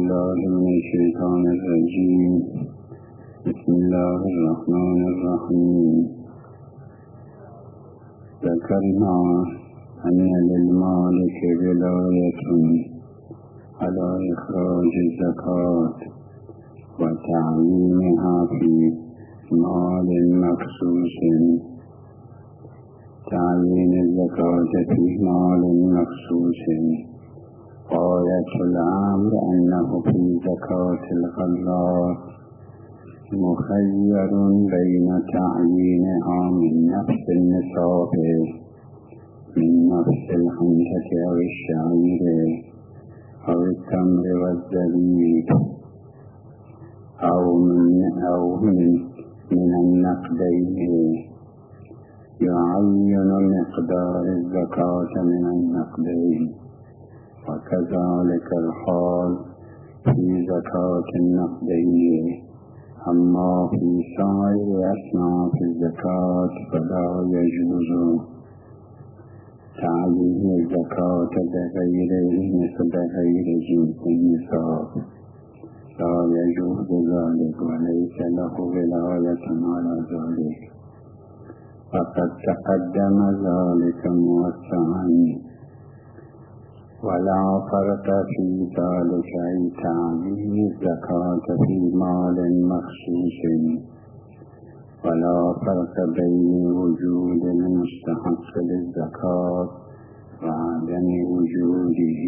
بالله من الشيطان الرجيم. بسم الله الرحمن الرحيم. ذكرنا أن للمالك ولاية على إخراج الزكاة وتعيينها في مال مخصوص. تعيين الزكاة في مال مخصوص غاية الأمر أنه في زكاة الغلات مخير بين تعيينها من نفس النصاب، من نفس الحنطة أو الشعير أو التمر والزبيب، أو من النقدين. يعين مقدار الزكاة من النقدين، وكذلك الحال في زكاة النقدين. أما في سائر أصناف الزكاة فلا يجوز تعيين الزكاة بغير جنس النصاب، لا يجوز ذلك وليس له ولاية على ذلك، فقد تقدم ذلك موسعا. ولا فرق في ذلك أي تعيين الزكاة في مال مخصوص، ولا فرق بين وجود المستحق للزكاة وعدم وجوده،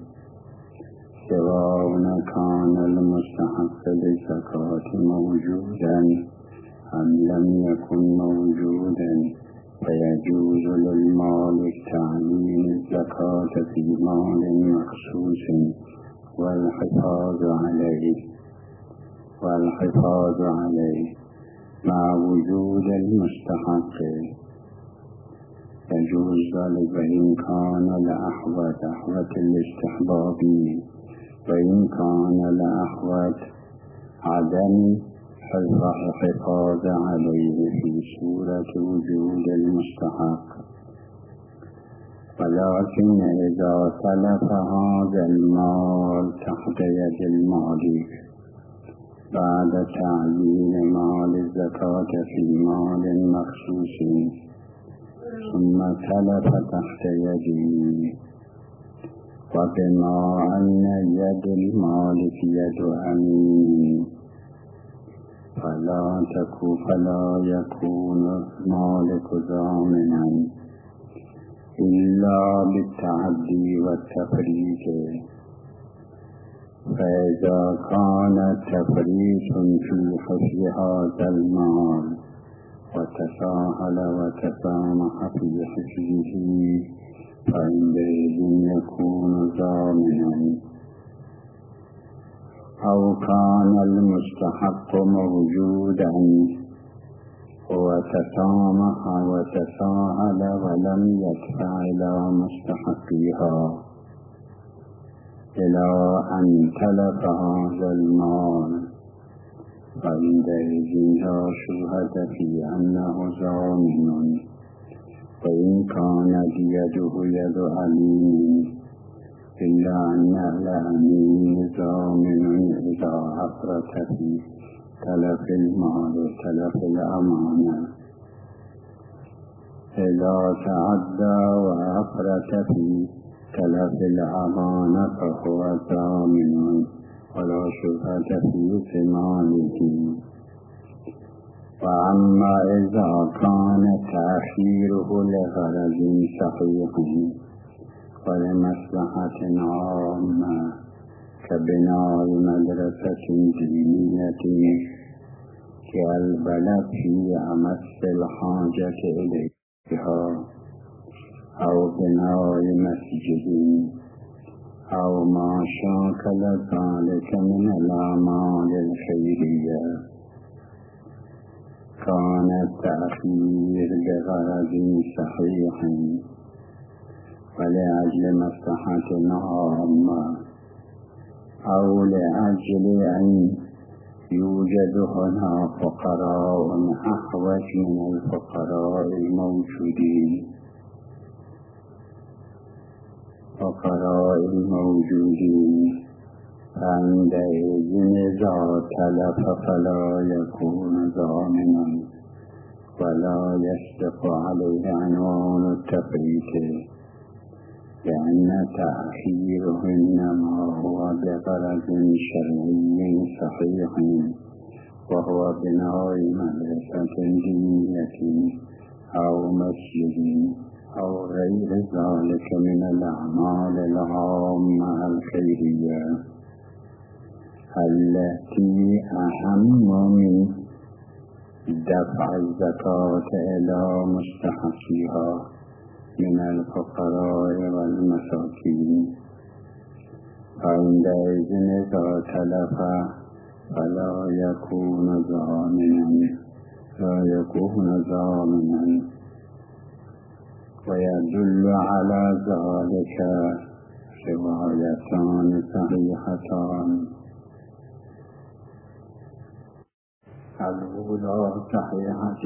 سواء كان المستحق للزكاة موجودا أم لم يكن موجودا، فيجوز للمال تعيين الزكاة في مال مخصوص والحفاظ عليه مع وجود المستحق. يجوز ذلك وإن كان لأحوت الاستحبابي، وإن كان لأحوت عدم الحفاظ عليه في صورة وجود المستحق. ولكن إذا تلف هذا المال تحت يد المالك بعد تعيين مال الزكاة في مال مخصوص ثم تلف تحت يده، وبما أن يد المالك يد أمين فلا يكون المالك ضامنا إلا بالتعدي والتفريط. فإذا كان تفريط في حفظ هذا المال وتساهل وتسامح في حفظه فعندئذ يكون ضامنا. أو كان المستحق موجودا وتسامح وتساهل ولم يدفع إلى مستحقها إلى أن تلف هذا المال، فعندئذ لا شبهة في أنه ضامن. وإن كانت يده يد أمين إلا أن الأمين ضامن إذا أفرط في تلف المال وتلف الأمانة. إذا تعدى وأفرط في تلف الأمانة فهو ضامن ولا شبهة في ضمانه. وأما إذا كان تأخيره لغرض صحيح ولمصلحة عامة كبناء مدرسة دينية كالبلد في أمس الحاجة إليها، أو بناء مسجد، أو ما شاكل ذلك من الأعمال الخيرية، كان التأخير بغرض صحيح ولأجل مصلحة عامة، أو لأجل أن يوجد هنا فقراء أحوج من الفقراء الموجودين، فعندئذ إذا تلف فلا يكون ضامنا ولا يصدق عليه عنوان التفريط، لأن تأخيره إنما هو بغرض شرعي صحيح، وهو بناء مدرسة دينية أو مسجد أو غير ذلك من الأعمال العامة الخيرية التي أهم من دفع الزكاة إلى مستحقيها من الفقراء والمساكين. فعندئذ إذا تلف فلا يكون ضامنا ويدل على ذلك روايتان صحيحتان. الأولى صحيحة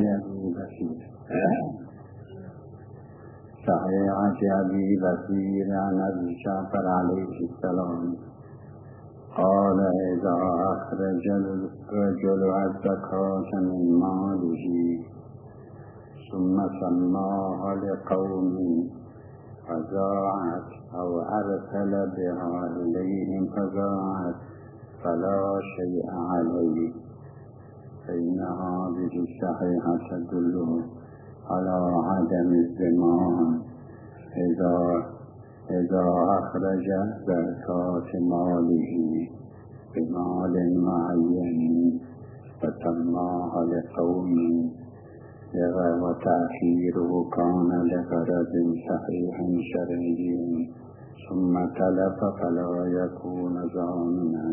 أبي بكير عن أبي جعفر عليه السلام قال: إذا أخرج الرجل الزكاة من ماله ثم سماها لقوم فضاعت أو أرسل بها إليهم فضاعت فلا شيء عليه، فإن هذه الصحيحة تدل على عدم الضمان إذا أخرج زكاة ماله بمال معين وسماها لقوم، وتأخيره كان لغرض صحيح شرعي ثم تلف فلا يكون ضامنا.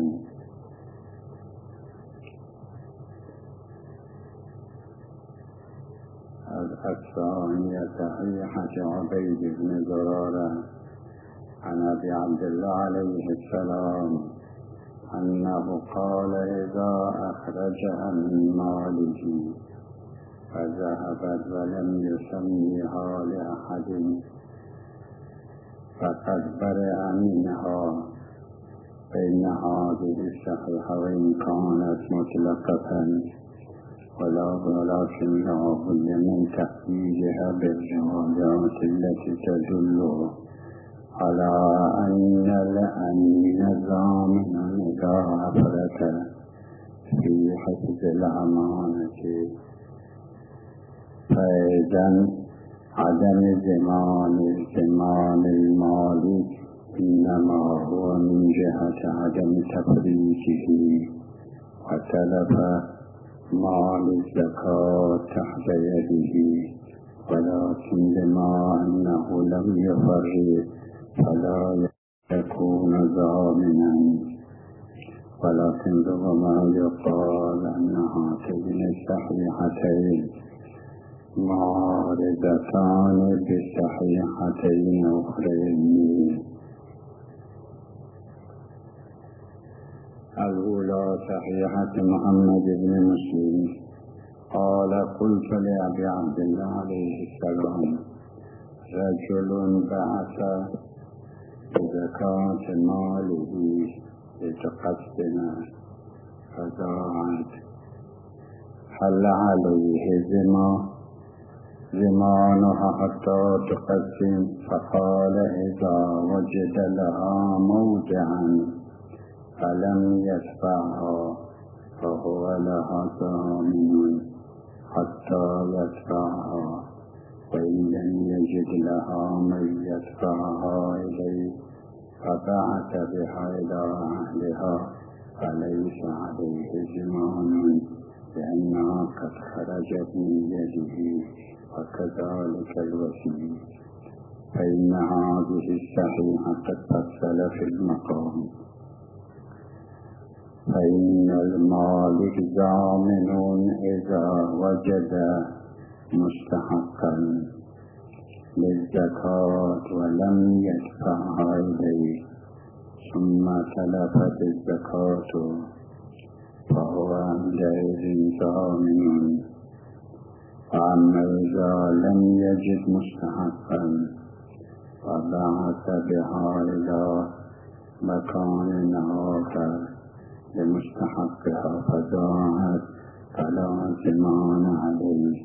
الثانية صحيحة عبيد بن زرارة عن أبي عبد الله عليه السلام أنه قال: إذا أخرجها من ماله فذهبت ولم يسميها لأحد فقد برئ منها، فإن هذه الصحيحة وإن كانت مطلقة ولكن لا بد من تخريجها بالروايات التي تدل على أن الأمين ضامنا إذا أفرط في حفظ الأمانة. فإذا عدم ضمان المال إنما هو من جهة عدم تفريطه وتلف مال الزكاة تحت يده، ولكن بما أنه لم يفرط فلا يكون ضامنا. ولكن ربما يقال أن هاتين الصحيحتين معارضتان بصحيحتين أخرين. الأولى صحيحة محمد بن مسلم قال: قلت لأبي عبد الله عليه السلام: رجل بعث بزكاة ماله لتقسم فضاعت، هل عليه زمانها حتى تقسم؟ فقال: إذا وجد لها موضعا فلم يدفعها فهو لها ضامن حتى يدفعها، وإن لم يجد لها من يدفعها إليه فبعث بها إلى أهلها فليس عليه ضمان، لأنها قد خرجت من يده، وكذلك الوصي. فإن هذه الصحيحة قد فصل في المقام، فإن المالك ضامن إذا وجد مستحقا للزكاة ولم يدفعها إليه ثم تلفت الزكاة فهو عندئذ ضامن. وأما إذا لم يجد مستحقا وبعث بها إلى مكان آخر لمستحقها فضاعت فلا زمان عليه،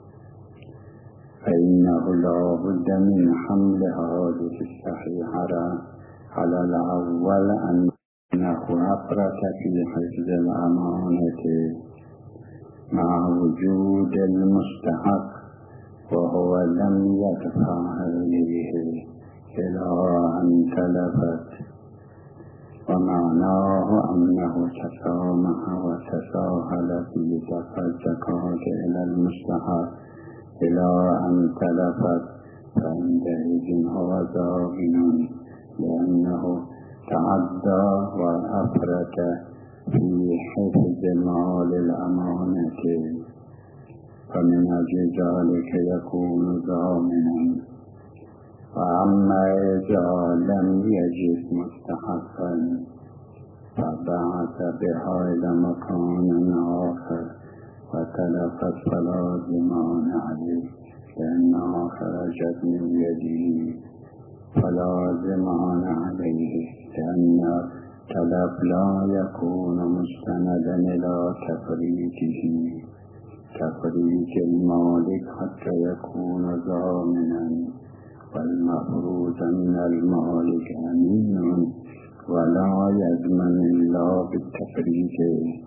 فإنه لا بد من حمل هذه الصحيحة على الأول أنه أفرط في حفظ الأمانة مع وجود المستحق وهو لم يدفع إليه إلى أن تلفت، ومعناه أنه تسامح وتساهل في دفع الزكاة إلى المستحق إلى أن تلفت، فعندئذ هو ضامن لأنه تعدى وأفرط في حفظ مال الأمانة، فمن أجل ذلك يكون ضامنا. وأما إذا لم يجد مستحقا فبعث بها إلى مكان آخر وتلفت فلا زمان عليه لأنها خرجت من يده، فلا زمان عليه لأن تلف لا يكون مستندا إلى تفريط المالك حتى يكون ضامنا، والمفروض أن المالك أمين ولا يضمن إلا بالتفريط.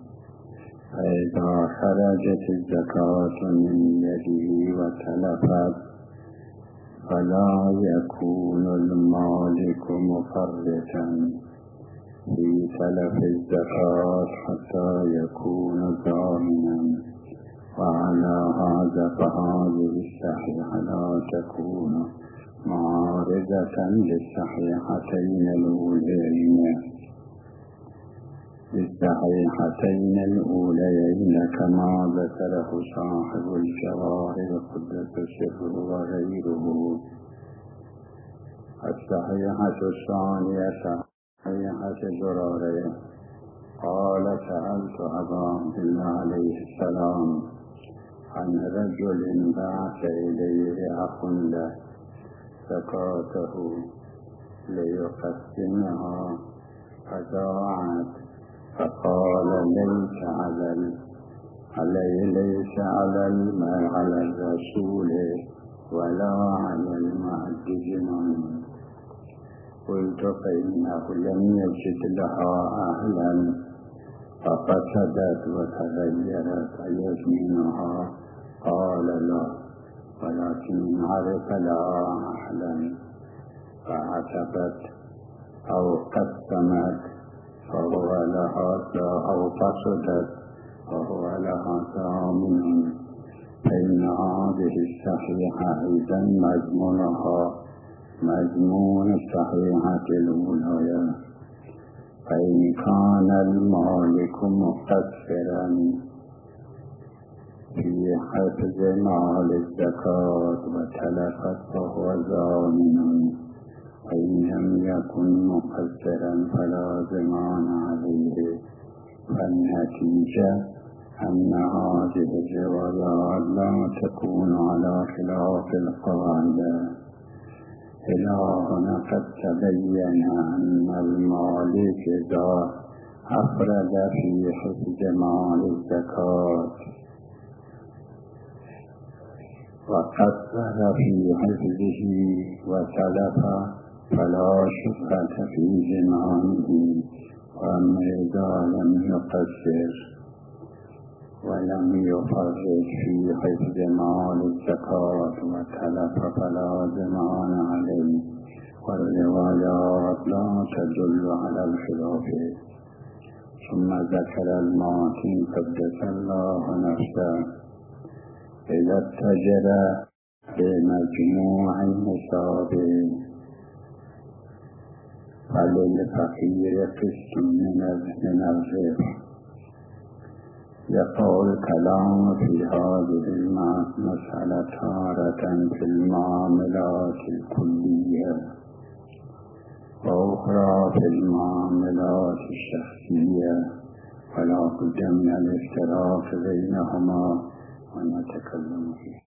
فإذا خرجت الزكاة من يده وتلفت فلا يكون المالك مفرطا في تلف الزكاة حتى يكون ضامنا، وعلى هذا فهذه الصحيحة لا تكون معارضة للصحيحتين الأوليين كما ذكره صاحب الجواهر قدس سره وغيره. الصحيحة الثانية صحيحة زرارة قال: سألت أبا عبد الله عليه السلام عن رجل بعث إليه أخ له زكاته ليقسمها فضاعت، فقال: ليس على الرسول ولا على المعجزين. قلت: فإنه لم يجد لها أهلا ففسدت وتغيرت أيزمنها. قال: لا، ولكن عرف لها أهلا فعتقت أو قسمت فهو لها، أو فسدت فهو لها ضامن، فإن هذه الصحيحة إذا مضمون الصحيحة الأولى. فإن كان المالك مقصرا في حفظ مال الزكاة وتلفت فهو ضامن، وإن لم يكن مقصرا فلا ضمان عليه. فالنتيجة أن هذه الروايات لا تكون على خلاف القاعدة. إلى هنا قد تبين أن المالك إذا أفرد في حفظ مال الزكاة وقصر في حفظه وتلف فلا شبهة في زمانه. وأما إذا لم يقصر ولم يفرط في حفظ مال الزكاة وتلف فلا زمان عليه. والروايات لا تدل على الخلاف. ثم ذكر الماتن قدس الله نفسه: إذا اتجر بمجموع النصاب فللفقير قسط من الربح. يقول الكلام في هذه المسألة تارة في المعاملات الكلية وأخرى في المعاملات الشخصية، ولا بد من الافتراق بينهما ونتكلم فيه.